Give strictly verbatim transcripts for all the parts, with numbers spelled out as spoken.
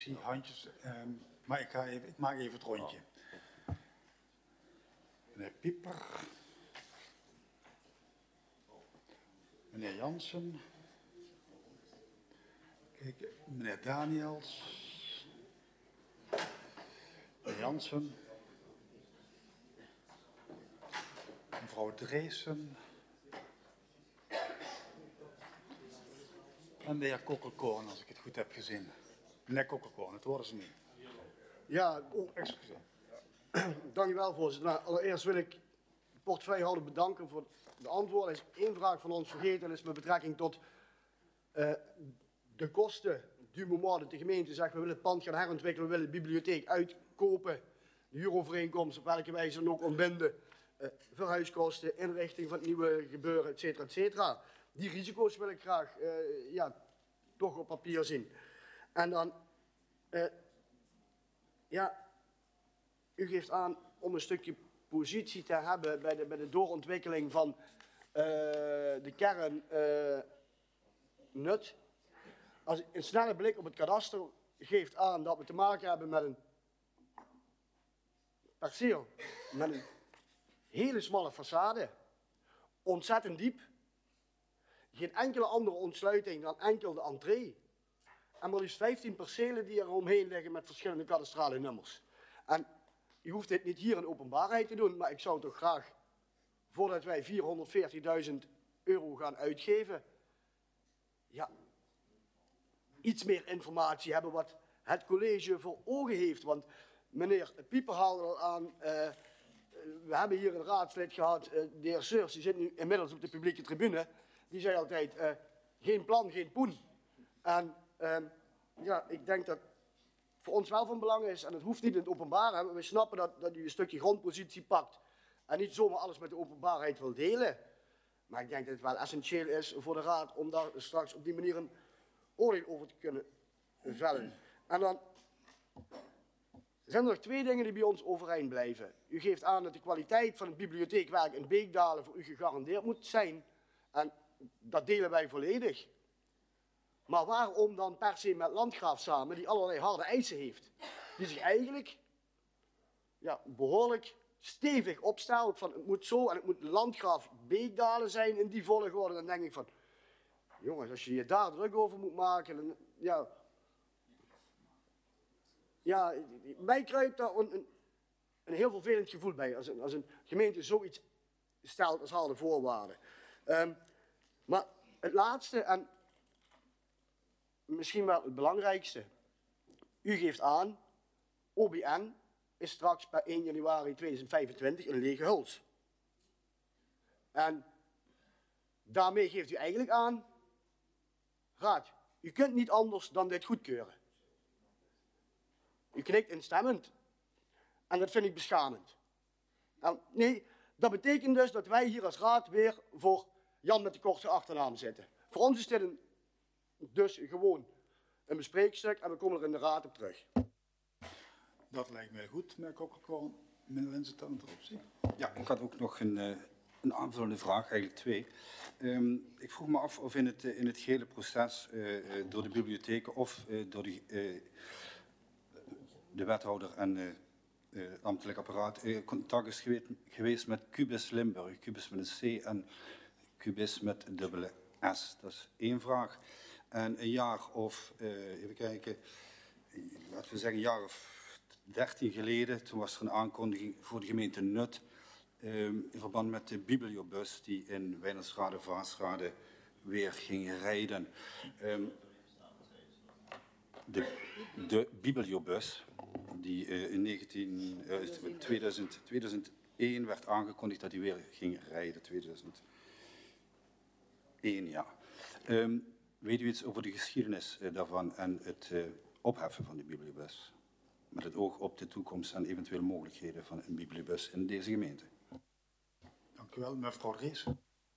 Ik zie handjes, um, maar ik, ga even, ik maak even het rondje. Meneer Pieper. Meneer Jansen. Kijk, meneer Daniels. Meneer Jansen. Mevrouw Dreesen. En de heer Kokkelkoorn, als ik het goed heb gezien. Meneer Kokkelkoorn, het worden ze nu. Ja, oh, excuseer. Dank u wel, voorzitter. Nou, allereerst wil ik de portefeuillehouder bedanken voor de antwoorden. Er is één vraag van ons vergeten, dat is met betrekking tot uh, de kosten. Du moment dat de gemeente zegt, we willen het pand gaan herontwikkelen, we willen de bibliotheek uitkopen. De huurovereenkomst, op welke wijze dan ook ontbinden. Uh, verhuiskosten, inrichting van het nieuwe gebeuren, et cetera, et cetera. Die risico's wil ik graag uh, ja, toch op papier zien. En dan, uh, ja, u geeft aan om een stukje positie te hebben bij de, bij de doorontwikkeling van uh, de kernnut. Uh, Als een snelle blik op het kadaster geeft aan dat we te maken hebben met een perceel, met een hele smalle façade, ontzettend diep, geen enkele andere ontsluiting dan enkel de entree. En maar liefst vijftien percelen die er omheen liggen met verschillende kadastrale nummers. En u hoeft dit niet hier in openbaarheid te doen, maar ik zou toch graag, voordat wij vierhonderdveertigduizend euro gaan uitgeven, ja, iets meer informatie hebben wat het college voor ogen heeft. Want meneer Pieper haalde al aan, uh, we hebben hier een raadslid gehad, uh, de heer Seurs, die zit nu inmiddels op de publieke tribune, die zei altijd, uh, geen plan, geen poen. En uh, ja, ik denk dat voor ons wel van belang is, en het hoeft niet in het openbaar, we snappen dat, dat u een stukje grondpositie pakt en niet zomaar alles met de openbaarheid wil delen. Maar ik denk dat het wel essentieel is voor de raad om daar straks op die manier een oordeel over te kunnen vellen. En dan zijn er nog twee dingen die bij ons overeind blijven. U geeft aan dat de kwaliteit van het bibliotheekwerk in Beekdalen voor u gegarandeerd moet zijn. En dat delen wij volledig. Maar waarom dan per se met Landgraaf samen, die allerlei harde eisen heeft? Die zich eigenlijk ja, behoorlijk stevig opstelt van het moet zo en het moet Landgraaf Beekdalen zijn in die volgorde. Dan denk ik van, jongens, als je je daar druk over moet maken, dan, ja, ja, mij kruipt daar een, een, een heel vervelend gevoel bij als een, als een gemeente zoiets stelt als harde voorwaarden. Um, maar het laatste en misschien wel het belangrijkste. U geeft aan, O B N is straks per één januari tweeduizend vijfentwintig een lege huls. En daarmee geeft u eigenlijk aan, raad, u kunt niet anders dan dit goedkeuren. U knikt instemmend. En dat vind ik beschamend. Nou, nee, dat betekent dus dat wij hier als raad weer voor Jan met de korte achternaam zitten. Voor ons is dit een, dus gewoon een bespreekstuk en we komen er in de raad op terug. Dat lijkt mij goed, meneer Kokkelkoorn. Meneer Linsen, aan de optie. Ja, ik had ook nog een, uh, een aanvullende vraag, eigenlijk twee. Um, ik vroeg me af of in het, uh, in het gehele proces uh, uh, door de bibliotheken of uh, door die, uh, de wethouder en uh, uh, het ambtelijk apparaat uh, contact is geweest, geweest met Cubis Limburg. Cubis met een C en Cubis met een dubbele S. Dat is één vraag. En een jaar of, uh, even kijken, laten we zeggen een jaar of dertien geleden, toen was er een aankondiging voor de gemeente Nut um, in verband met de bibliobus die in Wijnersrade, Vaasrade weer ging rijden. Um, de, de bibliobus die uh, in negentien, uh, tweeduizend, tweeduizend één werd aangekondigd dat die weer ging rijden. tweeduizend één, ja. Um, weet u iets over de geschiedenis uh, daarvan en het uh, opheffen van de bibliobus? Met het oog op de toekomst en eventuele mogelijkheden van een bibliobus in deze gemeente. Dank u wel, mevrouw Dreesen.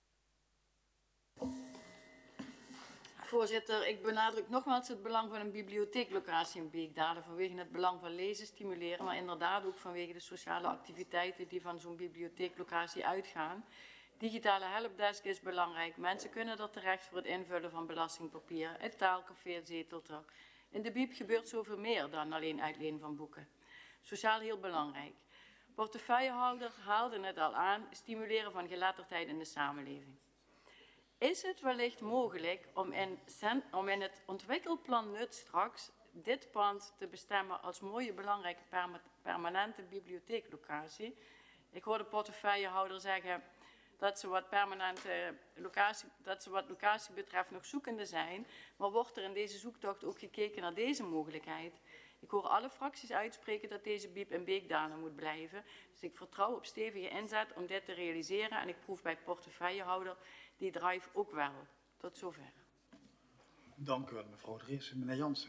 Voorzitter, ik benadruk nogmaals het belang van een bibliotheeklocatie in Beekdalen vanwege het belang van lezen stimuleren, maar inderdaad ook vanwege de sociale activiteiten die van zo'n bibliotheeklocatie uitgaan. Digitale helpdesk is belangrijk. Mensen kunnen er terecht voor het invullen van belastingpapier, het taalcafé, het zeteltrak. In de bieb gebeurt zoveel meer dan alleen uitlenen van boeken. Sociaal heel belangrijk. Portefeuillehouder haalde het al aan, stimuleren van geletterdheid in de samenleving. Is het wellicht mogelijk om in, om in het ontwikkelplan Nut straks dit pand te bestemmen als mooie, belangrijke permanente bibliotheeklocatie? Ik hoor de portefeuillehouder zeggen dat ze wat permanente locatie, dat ze wat locatie betreft nog zoekende zijn, maar wordt er in deze zoektocht ook gekeken naar deze mogelijkheid? Ik hoor alle fracties uitspreken dat deze bieb in Beekdalen moet blijven, dus ik vertrouw op stevige inzet om dit te realiseren en ik proef bij portefeuillehouder die drive ook wel. Tot zover. Dank u wel, mevrouw de Ries. Meneer Jansen.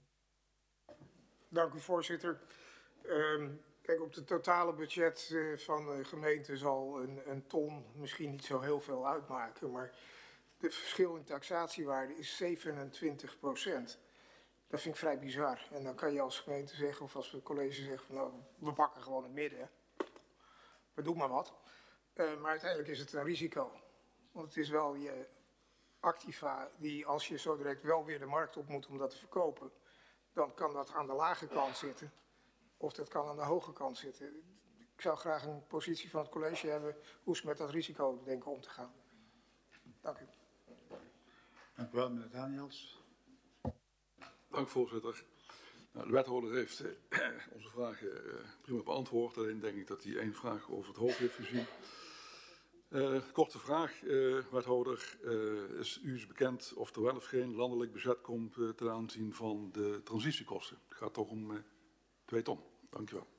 Dank u, voorzitter. Um, kijk, op het totale budget uh, van de gemeente zal een, een ton misschien niet zo heel veel uitmaken, maar de verschil in taxatiewaarde is zevenentwintig procent. Dat vind ik vrij bizar. En dan kan je als gemeente zeggen, of als het college zegt, van, nou, we pakken gewoon het midden. We doen maar wat. Uh, maar uiteindelijk is het een risico. Want het is wel je activa die, als je zo direct wel weer de markt op moet om dat te verkopen, dan kan dat aan de lage kant zitten. Of dat kan aan de hoge kant zitten. Ik zou graag een positie van het college hebben hoe ze met dat risico denken om te gaan. Dank u. Dank u wel, meneer Daniels. Dank, voorzitter. Nou, de wethouder heeft eh, onze vragen eh, prima beantwoord. Alleen denk ik dat hij één vraag over het hoofd heeft gezien. Uh, korte vraag, uh, wethouder. Uh, is u is bekend of er wel of geen landelijk budget komt uh, ten aanzien van de transitiekosten? Het gaat toch om uh, twee ton. Dank u wel.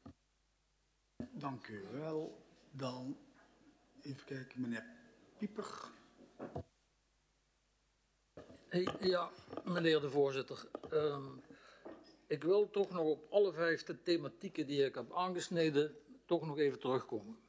Dank u wel. Dan even kijken, meneer Pieper. Hey, ja, meneer de voorzitter. Um, ik wil toch nog op alle vijf de thematieken die ik heb aangesneden toch nog even terugkomen.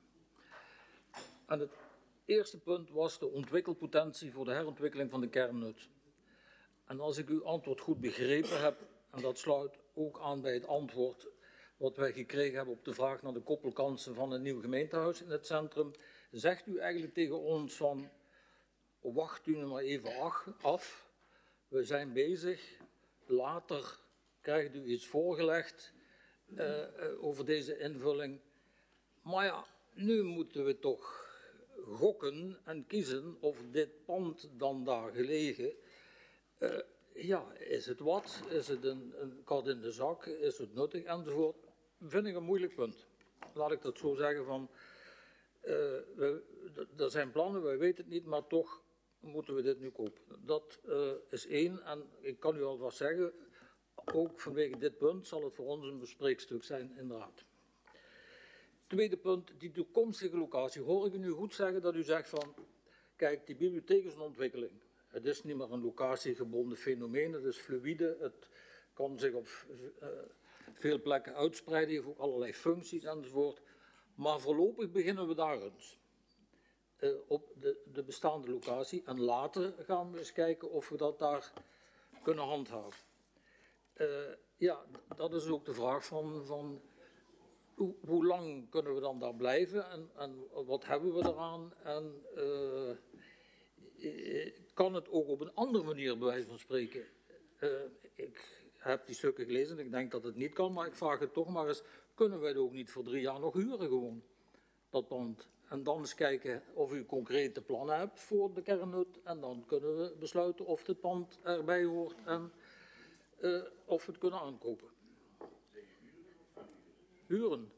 En het eerste punt was de ontwikkelpotentie voor de herontwikkeling van de kernnut. En als ik uw antwoord goed begrepen heb, en dat sluit ook aan bij het antwoord wat wij gekregen hebben op de vraag naar de koppelkansen van een nieuw gemeentehuis in het centrum, zegt u eigenlijk tegen ons van, wacht u nu maar even af, we zijn bezig, later krijgt u iets voorgelegd uh, uh, over deze invulling. Maar ja, nu moeten we toch gokken en kiezen of dit pand dan daar gelegen, uh, ja, is het wat? Is het een, een kat in de zak? Is het nuttig? Enzovoort. Vind ik een moeilijk punt. Laat ik dat zo zeggen van, uh, we, er zijn plannen, wij weten het niet, maar toch moeten we dit nu kopen. Dat uh, is één, en ik kan u alvast zeggen, ook vanwege dit punt zal het voor ons een bespreekstuk zijn in de raad. Tweede punt, die toekomstige locatie. Hoor ik u nu goed zeggen dat u zegt van, kijk, die bibliotheek is een ontwikkeling. Het is niet meer een locatiegebonden fenomeen, het is fluïde, het kan zich op uh, veel plekken uitspreiden, heeft ook allerlei functies enzovoort. Maar voorlopig beginnen we daar eens. Uh, op de, de bestaande locatie en later gaan we eens kijken of we dat daar kunnen handhaven. Uh, ja, dat is ook de vraag van, van hoe, hoe lang kunnen we dan daar blijven en, en wat hebben we eraan en uh, kan het ook op een andere manier bij wijze van spreken. Uh, ik heb die stukken gelezen en ik denk dat het niet kan, maar ik vraag het toch maar eens, kunnen wij het ook niet voor drie jaar nog huren gewoon, dat pand? En dan eens kijken of u concrete plannen hebt voor de kernnut. En dan kunnen we besluiten of het pand erbij hoort en uh, of we het kunnen aankopen. Huren.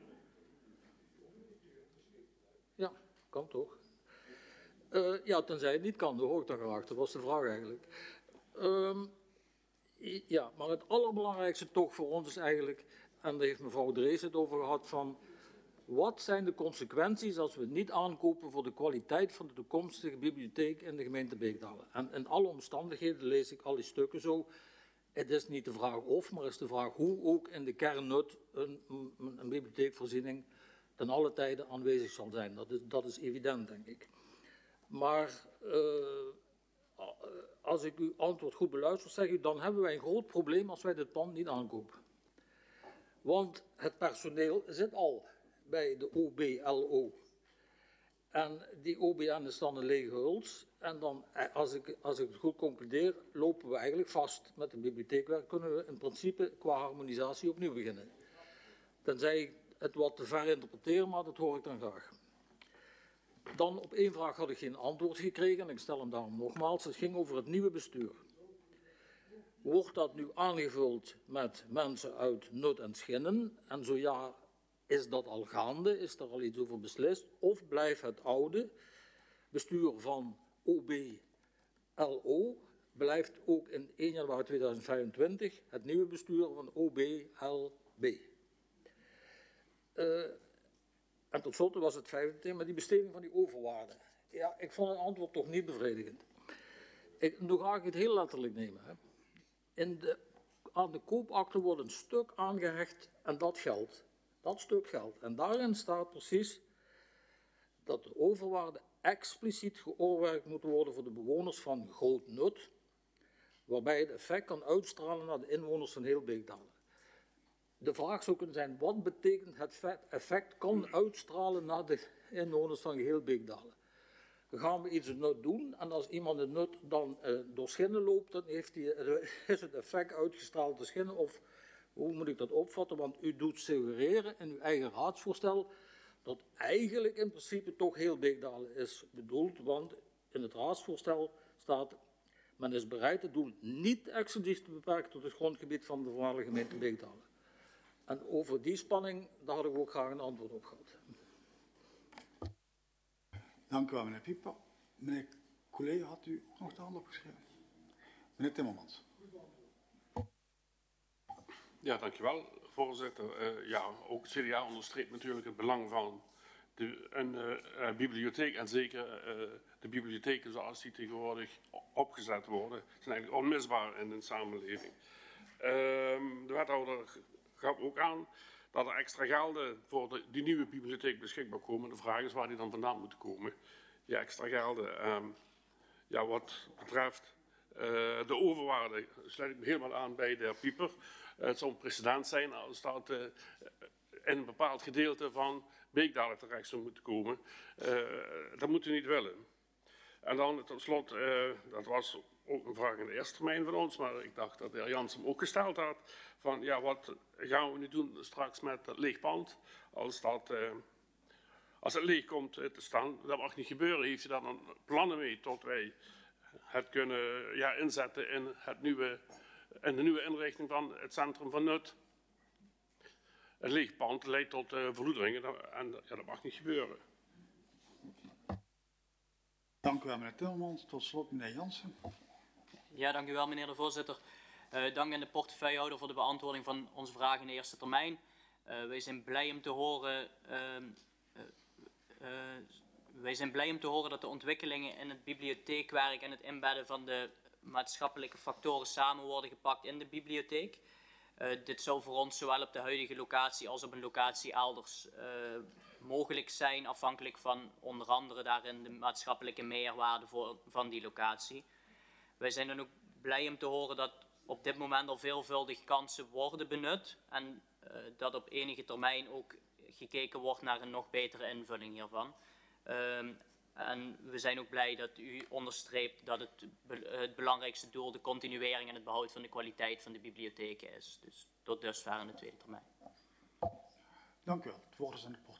Ja, kan toch. Uh, ja, tenzij het niet kan, dat hoor ik dan graag. Dat was de vraag eigenlijk. Um, ja, maar het allerbelangrijkste toch voor ons is eigenlijk, en daar heeft mevrouw Drees het over gehad, van wat zijn de consequenties als we het niet aankopen voor de kwaliteit van de toekomstige bibliotheek in de gemeente Beekdalen? En in alle omstandigheden lees ik al die stukken zo. Het is niet de vraag of, maar het is de vraag hoe ook in de kernnut een, een, een bibliotheekvoorziening ten alle tijde aanwezig zal zijn. Dat is, dat is evident, denk ik. Maar uh, als ik uw antwoord goed beluister, zeg u, dan hebben wij een groot probleem als wij dit pand niet aankopen. Want het personeel zit al bij de O B L O. En die O B N is dan een lege huls. En dan, als ik, als ik het goed concludeer, lopen we eigenlijk vast. Met de bibliotheekwerk kunnen we in principe qua harmonisatie opnieuw beginnen. Tenzij ik het wat te ver interpreteer, maar dat hoor ik dan graag. Dan op één vraag had ik geen antwoord gekregen en ik stel hem daarom nogmaals. Het ging over het nieuwe bestuur. Wordt dat nu aangevuld met mensen uit Nut en Schinnen? En zo ja, is dat al gaande? Is er al iets over beslist? Of blijft het oude bestuur van O B L O, blijft ook in één januari tweeduizend vijfentwintig het nieuwe bestuur van O B L B? Uh, en tot slot was het vijfde thema, die besteding van die overwaarde. Ja, ik vond het antwoord toch niet bevredigend. Ik, nu ga ik het heel letterlijk nemen. Hè. In de, aan de koopakte wordt een stuk aangehecht en dat geldt. Dat stuk geld. En daarin staat precies dat de overwaarde expliciet geoormerkt moet worden voor de bewoners van Groot Nut, waarbij het effect kan uitstralen naar de inwoners van heel Beekdalen. De vraag zou kunnen zijn, wat betekent het effect kan uitstralen naar de inwoners van geheel Beekdalen? Dan gaan we iets in Nut doen en als iemand in Nut dan uh, door Schinnen loopt, dan heeft hij, uh, is het effect uitgestraald door Schinnen of... Hoe moet ik dat opvatten? Want u doet suggereren in uw eigen raadsvoorstel dat eigenlijk in principe toch heel Beekdalen is bedoeld. Want in het raadsvoorstel staat, men is bereid het doel niet exclusief te beperken tot het grondgebied van de voormalige gemeente Beekdalen. En over die spanning, daar had ik ook graag een antwoord op gehad. Dank u wel, meneer Pieper. Meneer Collet, had u ook nog de hand opgeschreven? Meneer Timmermans. Ja, dankjewel, voorzitter. Uh, ja, ook het C D A onderstreept natuurlijk het belang van de, een uh, bibliotheek en zeker uh, de bibliotheken zoals die tegenwoordig opgezet worden, zijn eigenlijk onmisbaar in een samenleving. Uh, de wethouder gaf ook aan dat er extra gelden voor de, die nieuwe bibliotheek beschikbaar komen. De vraag is waar die dan vandaan moeten komen. Die extra gelden. Um, ja, wat betreft uh, de overwaarde sluit ik me helemaal aan bij de heer Pieper. Uh, het zou een precedent zijn als dat uh, in een bepaald gedeelte van Beekdalen terecht zou moeten komen. Uh, dat moeten we niet willen. En dan tot slot, uh, dat was ook een vraag in de eerste termijn van ons, maar ik dacht dat de heer Jansen hem ook gesteld had. Van ja, wat gaan we nu doen straks met dat leeg pand? Als, dat, uh, als het leeg komt te staan, dat mag niet gebeuren. Heeft u daar dan plannen mee tot wij het kunnen ja, inzetten in het nieuwe... En de nieuwe inrichting van het centrum van Nut. Een leeg pand leidt tot uh, verloederingen en ja, dat mag niet gebeuren. Dank u wel, meneer Timmermans. Tot slot, meneer Jansen. Ja, dank u wel, meneer de voorzitter. Uh, dank aan de portefeuillehouder voor de beantwoording van onze vragen in de eerste termijn. Uh, wij zijn blij om te horen... Uh, uh, uh, wij zijn blij om te horen dat de ontwikkelingen in het bibliotheekwerk en het inbedden van de maatschappelijke factoren samen worden gepakt in de bibliotheek. Uh, dit zou voor ons zowel op de huidige locatie als op een locatie elders uh, mogelijk zijn, afhankelijk van onder andere daarin de maatschappelijke meerwaarde voor, van die locatie. Wij zijn dan ook blij om te horen dat op dit moment al veelvuldig kansen worden benut en uh, dat op enige termijn ook gekeken wordt naar een nog betere invulling hiervan. Uh, En we zijn ook blij dat u onderstreept dat het, het belangrijkste doel de continuering en het behoud van de kwaliteit van de bibliotheken is. Dus tot dusver in de tweede termijn. Dank u wel. Het woord is aan de portefeuille.